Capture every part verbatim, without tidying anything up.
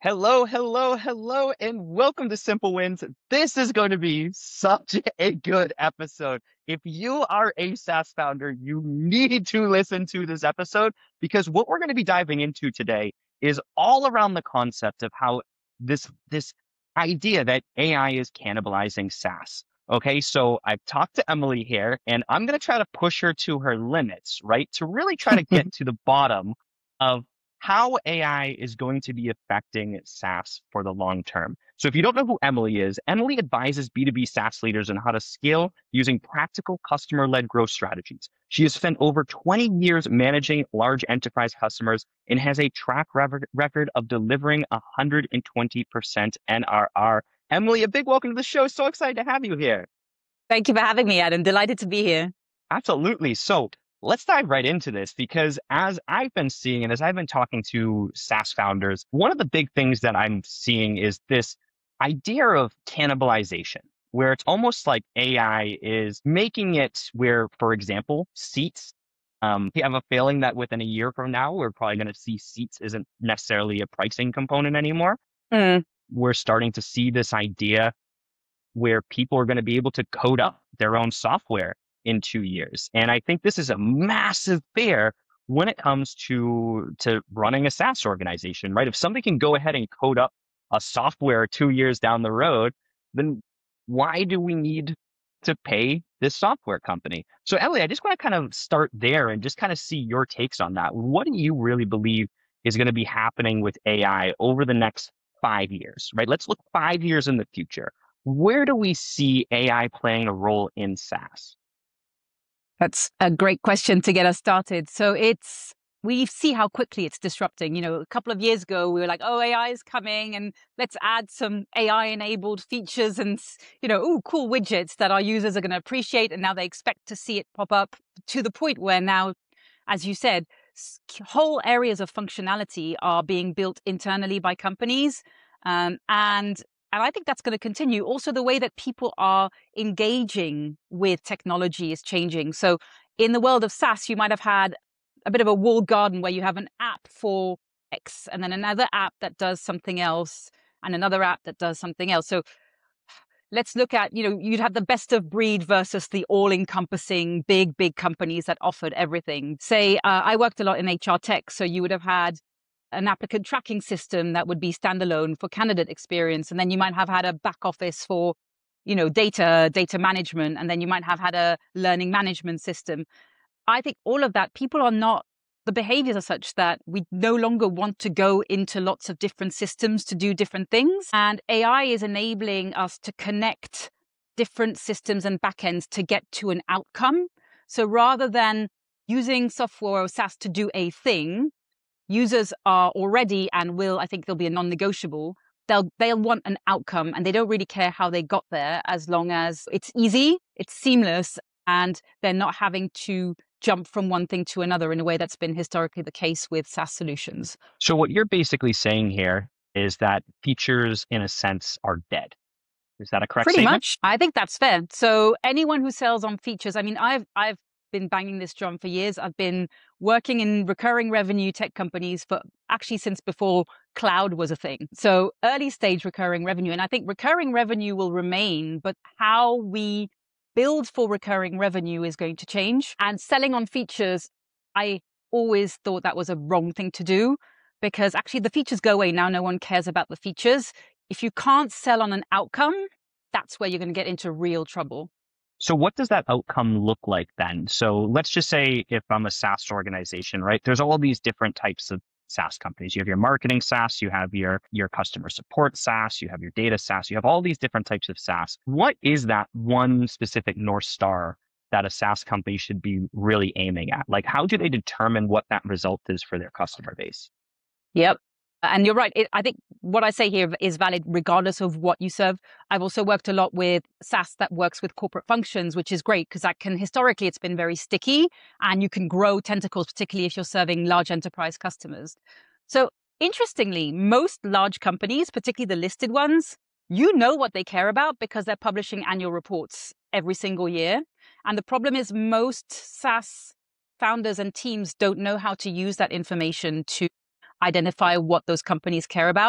Hello, hello, hello, and welcome to Simple Wins. This is going to be such a good episode. If you are a SaaS founder, you need to listen to this episode because what we're going to be diving into today is all around the concept of how this this idea that A I is cannibalizing SaaS. Okay, so I've talked to Emily here, and I'm going to try to push her to her limits, right? To really try to get to the bottom of how A I is going to be affecting SaaS for the long term. So if you don't know who Emily is, Emily advises B two B SaaS leaders on how to scale using practical customer-led growth strategies. She has spent over twenty years managing large enterprise customers and has a track record of delivering one hundred twenty percent N R R. Emily, a big welcome to the show. So excited to have you here. Thank you for having me, Adam. Delighted to be here. Absolutely. So let's dive right into this because as I've been seeing and as I've been talking to SaaS founders, one of the big things that I'm seeing is this idea of cannibalization, where it's almost like A I is making it where, for example, seats. Um, we have a feeling that within a year from now, we're probably going to see seats isn't necessarily a pricing component anymore. Mm. We're starting to see this idea where people are going to be able to code up their own software in two years. And I think this is a massive fear when it comes to, to running a SaaS organization, right? If somebody can go ahead and code up a software two years down the road, then why do we need to pay this software company? So Ellie, I just want to kind of start there and just kind of see your takes on that. What do you really believe is going to be happening with A I over the next five years, right? Let's look five years in the future. Where do we see A I playing a role in SaaS? That's a great question to get us started. So it's, we see how quickly it's disrupting. You know, a couple of years ago, we were like, oh, A I is coming and let's add some A I-enabled features and, you know, oh, cool widgets that our users are going to appreciate. And now they expect to see it pop up to the point where now, as you said, whole areas of functionality are being built internally by companies. Um, and And I think that's going to continue. Also, the way that people are engaging with technology is changing. So in the world of SaaS, you might have had a bit of a walled garden where you have an app for X and then another app that does something else and another app that does something else. So let's look at, you know, you'd have the best of breed versus the all-encompassing big, big companies that offered everything. Say, uh, I worked a lot in H R tech, so you would have had an applicant tracking system that would be standalone for candidate experience. And then you might have had a back office for, you know, data, data management. And then you might have had a learning management system. I think all of that, people are not, the behaviors are such that we no longer want to go into lots of different systems to do different things. And A I is enabling us to connect different systems and backends to get to an outcome. So rather than using software or SaaS to do a thing, users are already and will, I think there'll be a non-negotiable, they'll they'll want an outcome and they don't really care how they got there as long as it's easy, it's seamless, and they're not having to jump from one thing to another in a way that's been historically the case with SaaS solutions. So what you're basically saying here is that features, in a sense, are dead. Is that a correct Pretty statement? much. I think that's fair. So anyone who sells on features, I mean, I've I've been banging this drum for years. I've been working in recurring revenue tech companies for actually since before cloud was a thing. So early stage recurring revenue. And I think recurring revenue will remain, but how we build for recurring revenue is going to change. And selling on features, I always thought that was a wrong thing to do because actually the features go away. Now no one cares about the features. If you can't sell on an outcome, that's where you're going to get into real trouble. So what does that outcome look like then? So let's just say if I'm a SaaS organization, right? There's all these different types of SaaS companies. You have your marketing SaaS, you have your, your customer support SaaS, you have your data SaaS, you have all these different types of SaaS. What is that one specific North Star that a SaaS company should be really aiming at? Like, how do they determine what that result is for their customer base? Yep. And you're right. It, I think what I say here is valid regardless of what you serve. I've also worked a lot with SaaS that works with corporate functions, which is great because that can, historically, it's been very sticky and you can grow tentacles, particularly if you're serving large enterprise customers. So interestingly, most large companies, particularly the listed ones, you know what they care about because they're publishing annual reports every single year. And the problem is most SaaS founders and teams don't know how to use that information to identify what those companies care about.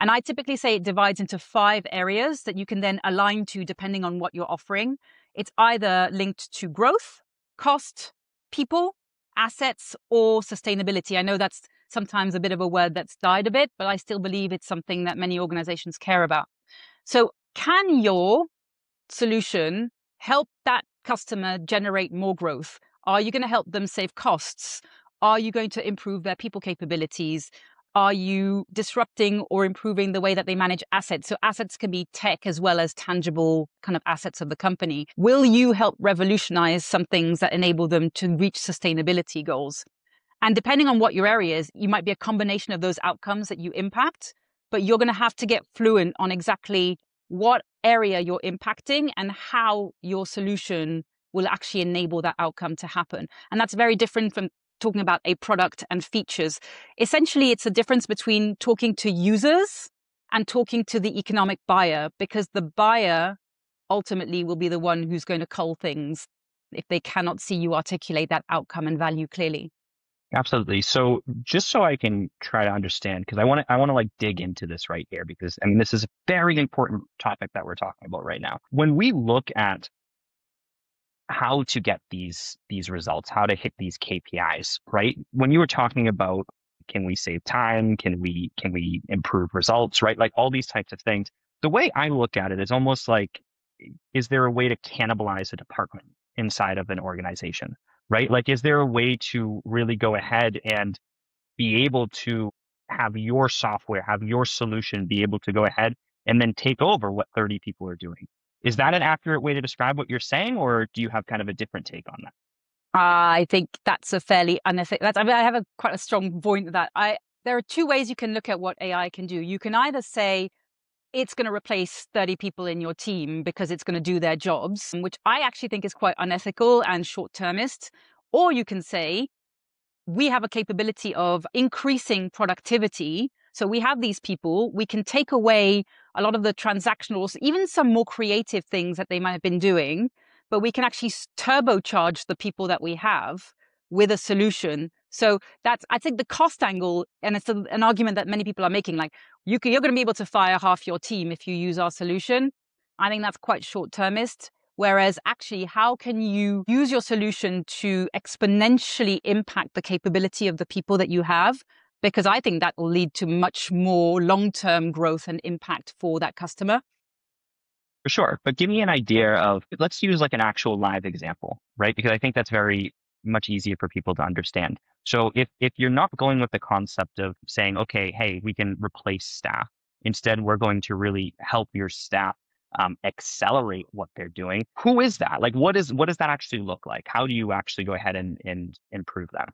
And I typically say it divides into five areas that you can then align to depending on what you're offering. It's either linked to growth, cost, people, assets, or sustainability. I know that's sometimes a bit of a word that's died a bit, but I still believe it's something that many organizations care about. So can your solution help that customer generate more growth? Are you going to help them save costs? Are you going to improve their people capabilities? Are you disrupting or improving the way that they manage assets? So assets can be tech as well as tangible kind of assets of the company. Will you help revolutionize some things that enable them to reach sustainability goals? And depending on what your area is, you might be a combination of those outcomes that you impact, but you're going to have to get fluent on exactly what area you're impacting and how your solution will actually enable that outcome to happen. And that's very different from talking about a product and features. Essentially, it's a difference between talking to users and talking to the economic buyer, because the buyer ultimately will be the one who's going to cull things if they cannot see you articulate that outcome and value clearly. Absolutely. So just so I can try to understand, because I want to I want to like dig into this right here, because I mean, this is a very important topic that we're talking about right now. When we look at how to get these these results, how to hit these K P Is, right? When you were talking about, can we save time? Can we can we improve results, right? Like all these types of things. The way I look at it is almost like, is there a way to cannibalize a department inside of an organization? Right? Like, is there a way to really go ahead and be able to have your software, have your solution be able to go ahead and then take over what thirty people are doing? Is that an accurate way to describe what you're saying, or do you have kind of a different take on that? I think that's a fairly unethical. That's, I mean, I have a quite a strong point of that. I there are two ways you can look at what A I can do. You can either say it's going to replace thirty people in your team because it's going to do their jobs, which I actually think is quite unethical and short-termist. Or you can say, we have a capability of increasing productivity. So we have these people, we can take away a lot of the transactional, even some more creative things that they might have been doing, but we can actually turbocharge the people that we have with a solution. So that's, I think, the cost angle, and it's a, an argument that many people are making, like, you can, you're going to be able to fire half your team if you use our solution. I think that's quite short-termist. Whereas actually, how can you use your solution to exponentially impact the capability of the people that you have? Because I think that will lead to much more long-term growth and impact for that customer. For sure. But give me an idea of, let's use like an actual live example, right? Because I think that's very much easier for people to understand. So if, if you're not going with the concept of saying, okay, hey, we can replace staff. Instead, we're going to really help your staff um, accelerate what they're doing. Who is that? Like, what is what does that actually look like? How do you actually go ahead and, and improve that?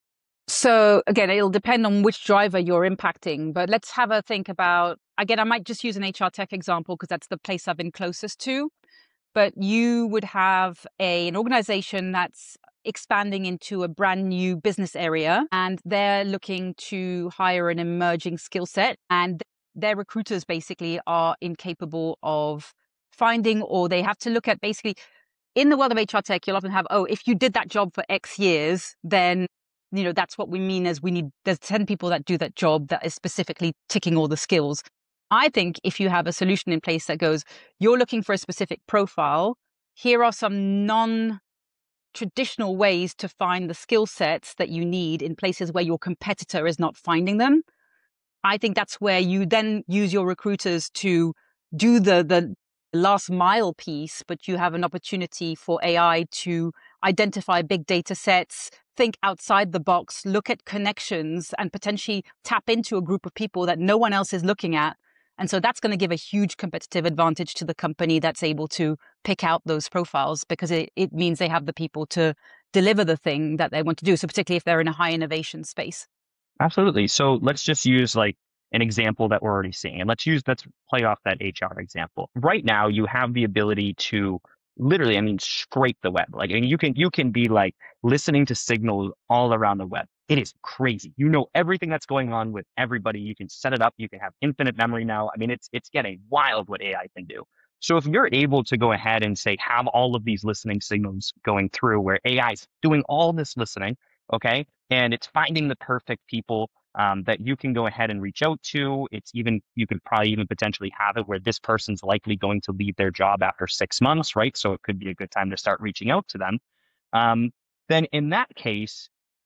So again, it'll depend on which driver you're impacting, but let's have a think about, again, I might just use an H R tech example because that's the place I've been closest to, but you would have a, an organization that's expanding into a brand new business area, and they're looking to hire an emerging skill set, and their recruiters basically are incapable of finding, or they have to look at basically, in the world of H R tech, you'll often have, oh, if you did that job for X years, then, you know, that's what we mean as we need, there's ten people that do that job that is specifically ticking all the skills. I think if you have a solution in place that goes, you're looking for a specific profile, here are some non-traditional ways to find the skill sets that you need in places where your competitor is not finding them. I think that's where you then use your recruiters to do the, the last mile piece, but you have an opportunity for A I to identify big data sets, think outside the box, look at connections, and potentially tap into a group of people that no one else is looking at. And so that's going to give a huge competitive advantage to the company that's able to pick out those profiles, because it, it means they have the people to deliver the thing that they want to do. So particularly if they're in a high innovation space. Absolutely. So let's just use like an example that we're already seeing. And let's use, let's play off that H R example. Right now, you have the ability to literally, I mean, scrape the web. Like, I mean, you can, you can be like listening to signals all around the web. It is crazy. You know everything that's going on with everybody. You can set it up. You can have infinite memory now. I mean, it's, it's getting wild what A I can do. So if you're able to go ahead and say, have all of these listening signals going through where A I is doing all this listening, okay, and it's finding the perfect people um, that you can go ahead and reach out to. It's even, you could probably even potentially have it where this person's likely going to leave their job after six months, right? So it could be a good time to start reaching out to them. Um, then in that case,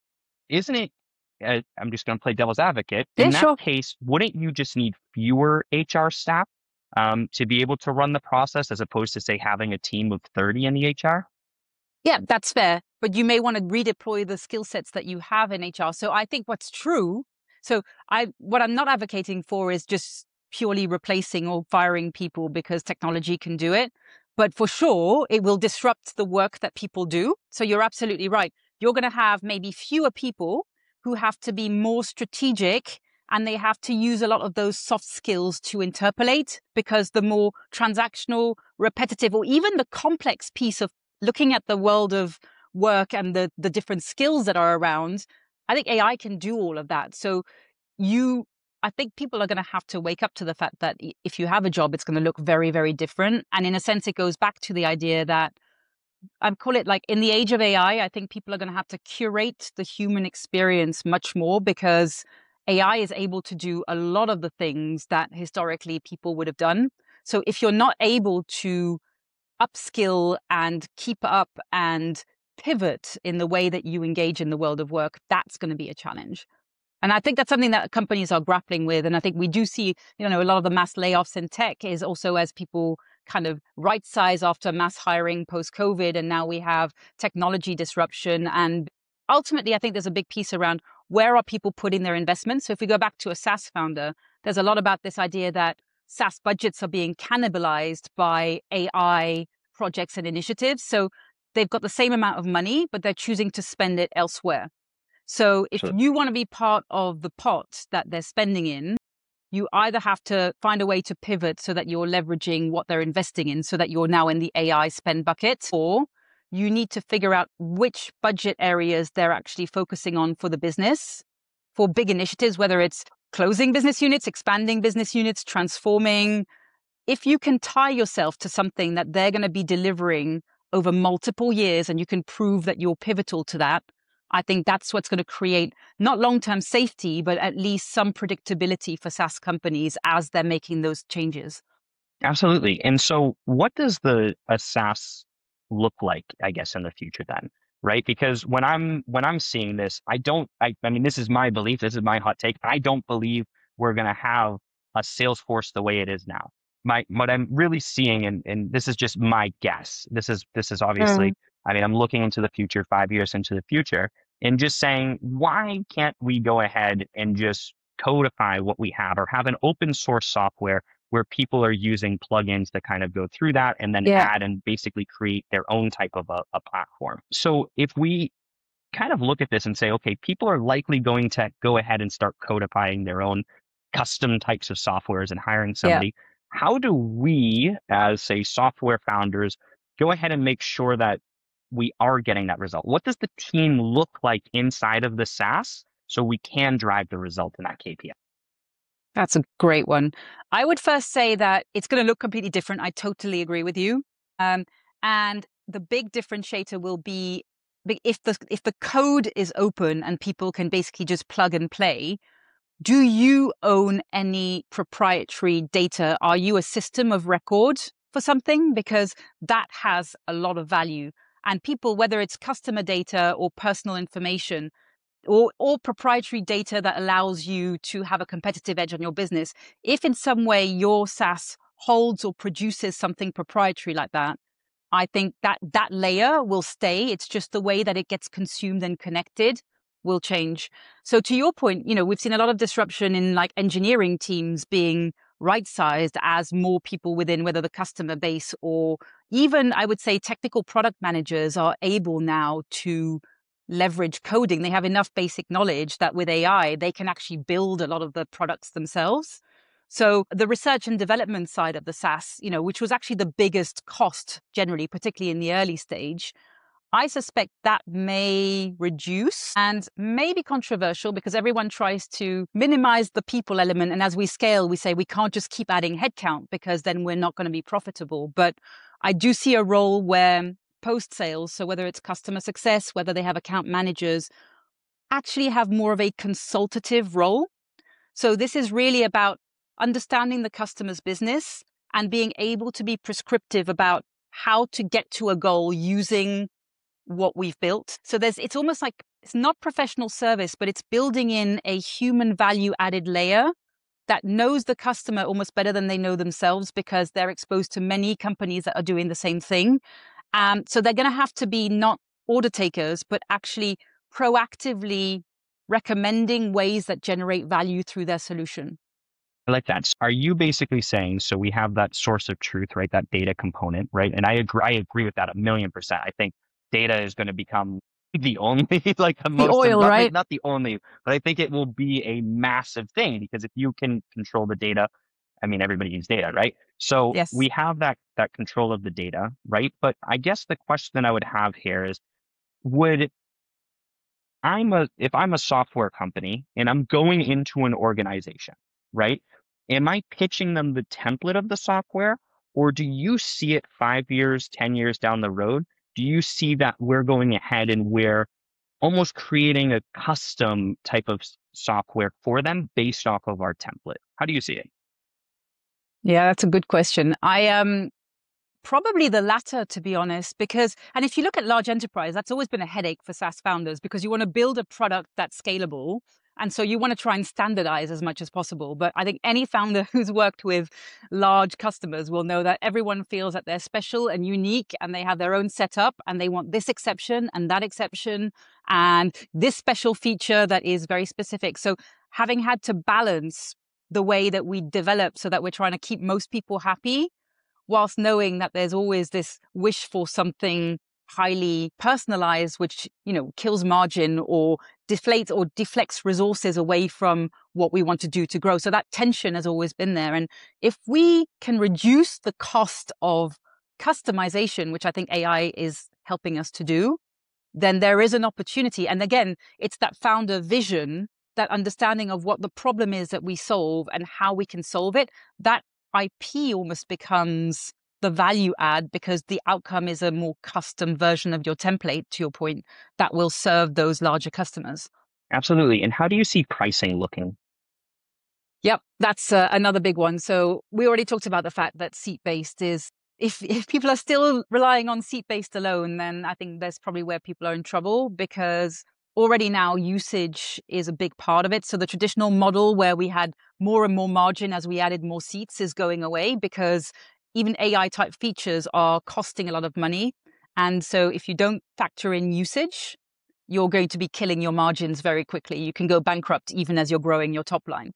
isn't it, uh, I'm just going to play devil's advocate. Yeah, In that sure. case, wouldn't you just need fewer H R staff um, to be able to run the process as opposed to, say, having a team of thirty in the H R? Yeah, that's fair. But you may want to redeploy the skill sets that you have in H R. So I think what's true, so I what I'm not advocating for is just purely replacing or firing people because technology can do it. But for sure, it will disrupt the work that people do. So you're absolutely right. You're going to have maybe fewer people who have to be more strategic and they have to use a lot of those soft skills to interpolate because the more transactional, repetitive, or even the complex piece of looking at the world of work and the, the different skills that are around, I think A I can do all of that. So you, I think people are going to have to wake up to the fact that if you have a job, it's going to look very, very different. And in a sense, it goes back to the idea that I call it like in the age of A I, I think people are going to have to curate the human experience much more because A I is able to do a lot of the things that historically people would have done. So if you're not able to upskill and keep up and pivot in the way that you engage in the world of work, that's going to be a challenge. And I think that's something that companies are grappling with. And I think we do see, you know, a lot of the mass layoffs in tech is also as people kind of right size after mass hiring post COVID. And now we have technology disruption. And ultimately, I think there's a big piece around where are people putting their investments? So if we go back to a SaaS founder, there's a lot about this idea that SaaS budgets are being cannibalized by A I projects and initiatives. So they've got the same amount of money, but they're choosing to spend it elsewhere. So if Sure. you want to be part of the pot that they're spending in, you either have to find a way to pivot so that you're leveraging what they're investing in so that you're now in the A I spend bucket, or you need to figure out which budget areas they're actually focusing on for the business for big initiatives, whether it's closing business units, expanding business units, transforming. If you can tie yourself to something that they're going to be delivering over multiple years and you can prove that you're pivotal to that, I think that's what's going to create not long-term safety, but at least some predictability for SaaS companies as they're making those changes. Absolutely. And so what does the a SaaS look like, I guess, in the future then? Right? Because when I'm when I'm seeing this, I don't I, I mean, this is my belief, this is my hot take. I don't believe we're gonna have a Salesforce the way it is now. My what I'm really seeing, and, and this is just my guess. This is this is obviously, Mm. I mean, I'm looking into the future, five years into the future, and just saying, why can't we go ahead and just codify what we have or have an open source software where people are using plugins to kind of go through that and then Yeah. add and basically create their own type of a, a platform. So if we kind of look at this and say, okay, people are likely going to go ahead and start codifying their own custom types of softwares and hiring Yeah. somebody, how do we, as say software founders, go ahead and make sure that we are getting that result? What does the team look like inside of the SaaS so we can drive the result in that K P I? That's a great one. I would first say that it's going to look completely different. I totally agree with you. Um, and the big differentiator will be if the if the code is open and people can basically just plug and play. Do you own any proprietary data? Are you a system of record for something? Because that has a lot of value. And people, whether it's customer data or personal information, or, or proprietary data that allows you to have a competitive edge on your business, if in some way your SaaS holds or produces something proprietary like that, I think that that layer will stay. It's just the way that it gets consumed and connected will change. So to your point, you know, we've seen a lot of disruption in like engineering teams being right-sized as more people within whether the customer base or even I would say technical product managers are able now to leverage coding. They have enough basic knowledge that with A I, they can actually build a lot of the products themselves. So the research and development side of the SaaS, you know, which was actually the biggest cost generally, particularly in the early stage, I suspect that may reduce and may be controversial because everyone tries to minimize the people element. And as we scale, we say we can't just keep adding headcount because then we're not going to be profitable. But I do see a role where post sales, so whether it's customer success, whether they have account managers, actually have more of a consultative role. So this is really about understanding the customer's business and being able to be prescriptive about how to get to a goal using what we've built. So there's, it's almost like, it's not professional service, but it's building in a human value added layer that knows the customer almost better than they know themselves, because they're exposed to many companies that are doing the same thing. Um, so they're going to have to be not order takers, but actually proactively recommending ways that generate value through their solution. I like that. Are you basically saying, so we have that source of truth, right? That data component, right? And I agree, I agree with that a million percent. I think data is going to become the only, like the, The most, oil, not, right? not the only, but I think it will be a massive thing, because if you can control the data, I mean, everybody needs data, right? So Yes. we have that, that control of the data, right? But I guess the question I would have here is, would I'm a, if I'm a software company and I'm going into an organization, right? Am I pitching them the template of the software, or do you see it five years, ten years down the road? Do you see that we're going ahead and we're almost creating a custom type of software for them based off of our template? How do you see it? Yeah, that's a good question. I um probably the latter, to be honest, because, and if you look at large enterprise, that's always been a headache for SaaS founders, because you want to build a product that's scalable. And so you want to try and standardize as much as possible. But I think any founder who's worked with large customers will know that everyone feels that they're special and unique, and they have their own setup, and they want this exception and that exception and this special feature that is very specific. So having had to balance the way that we develop so that we're trying to keep most people happy, whilst knowing that there's always this wish for something highly personalized, which, you know, kills margin or deflates or deflects resources away from what we want to do to grow. So that tension has always been there. And if we can reduce the cost of customization, which I think A I is helping us to do, then there is an opportunity. And again, it's that founder vision, that understanding of what the problem is that we solve and how we can solve it. That I P almost becomes the value add, because the outcome is a more custom version of your template, to your point, that will serve those larger customers. Absolutely. And how do you see pricing looking? Yep, that's uh, another big one. So we already talked about the fact that seat-based is, if, if people are still relying on seat-based alone, then I think that's probably where people are in trouble, because already now usage is a big part of it. So the traditional model where we had more and more margin as we added more seats is going away, because even A I type features are costing a lot of money. And so if you don't factor in usage, you're going to be killing your margins very quickly. You can go bankrupt even as you're growing your top line.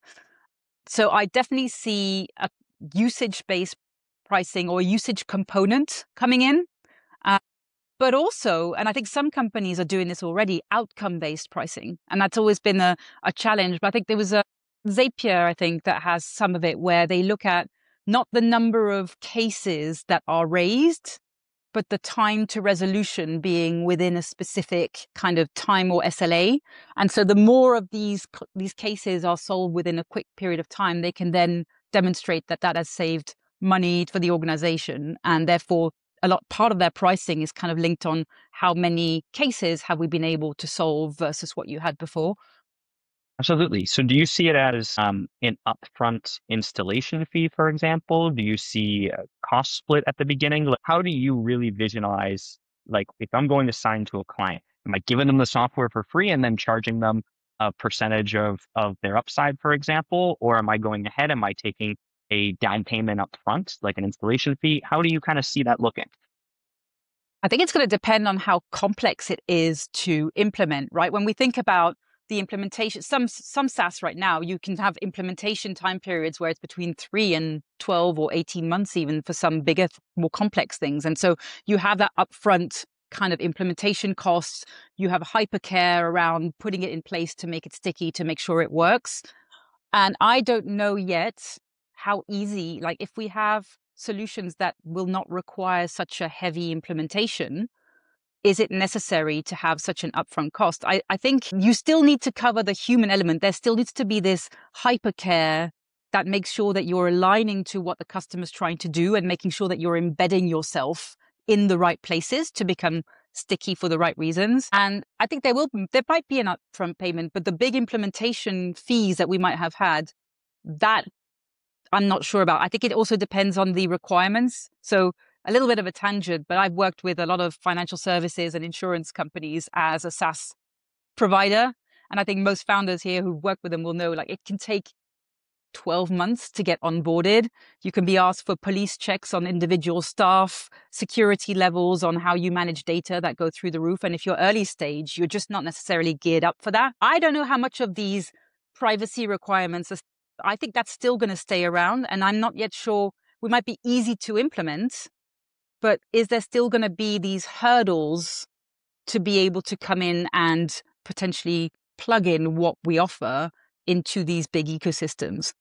So I definitely see a usage-based pricing or usage component coming in. Uh, But also, and I think some companies are doing this already, outcome-based pricing. And that's always been a, a challenge. But I think there was a Zapier, I think, that has some of it, where they look at not the number of cases that are raised, but the time to resolution being within a specific kind of time or S L A. And so the more of these, these cases are solved within a quick period of time, they can then demonstrate that that has saved money for the organization. And therefore, a lot part of their pricing is kind of linked on how many cases have we been able to solve versus what you had before. Absolutely. So do you see it as um, an upfront installation fee, for example? Do you see a cost split at the beginning? Like, how do you really visualize, like, if I'm going to sign to a client, am I giving them the software for free and then charging them a percentage of, of their upside, for example? Or am I going ahead? Am I taking a down payment up front, like an installation fee? How do you kind of see that looking? I think it's going to depend on how complex it is to implement, right? When we think about the implementation, some some SaaS right now, you can have implementation time periods where it's between three and twelve or eighteen months, even for some bigger, more complex things. And so you have that upfront kind of implementation costs. You have hypercare around putting it in place to make it sticky, to make sure it works. And I don't know yet how easy, like if we have solutions that will not require such a heavy implementation, is it necessary to have such an upfront cost? I, I think you still need to cover the human element. There still needs to be this hypercare that makes sure that you're aligning to what the customer's trying to do and making sure that you're embedding yourself in the right places to become sticky for the right reasons. And I think there will, there might be an upfront payment, but the big implementation fees that we might have had, that I'm not sure about. I think it also depends on the requirements. So a little bit of a tangent, but I've worked with a lot of financial services and insurance companies as a SaaS provider. And I think most founders here who work with them will know, like, it can take twelve months to get onboarded. You can be asked for police checks on individual staff, security levels on how you manage data that go through the roof. And if you're early stage, you're just not necessarily geared up for that. I don't know how much of these privacy requirements, I think that's still going to stay around. And I'm not yet sure. We might be easy to implement, but is there still going to be these hurdles to be able to come in and potentially plug in what we offer into these big ecosystems?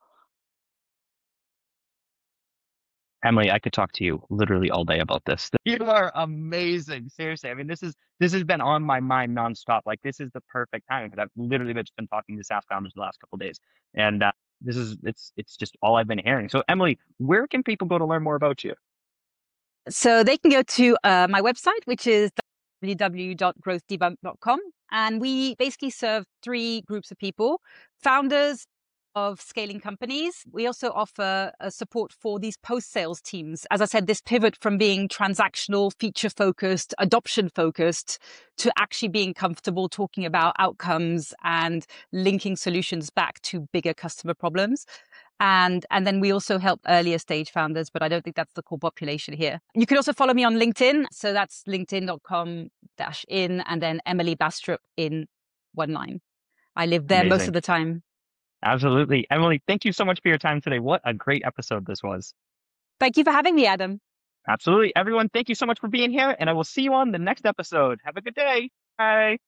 Emily, I could talk to you literally all day about this. You are amazing. Seriously. I mean, this is this has been on my mind nonstop. Like, this is the perfect time because I've literally just been talking to SaaS founders the last couple of days. And uh, this is it's it's just all I've been hearing. So, Emily, where can people go to learn more about you? So they can go to uh, my website, which is w w w dot growth debunk dot com. And we basically serve three groups of people: founders of scaling companies. We also offer a support for these post-sales teams. As I said, this pivot from being transactional, feature-focused, adoption-focused to actually being comfortable talking about outcomes and linking solutions back to bigger customer problems. And, and then we also help earlier stage founders, but I don't think that's the core population here. You can also follow me on LinkedIn. So that's linkedin dot com dash in and then Emily Bastrup in one line. I live there Amazing. Most of the time. Absolutely. Emily, thank you so much for your time today. What a great episode this was. Thank you for having me, Adam. Absolutely. Everyone, thank you so much for being here, and I will see you on the next episode. Have a good day. Bye.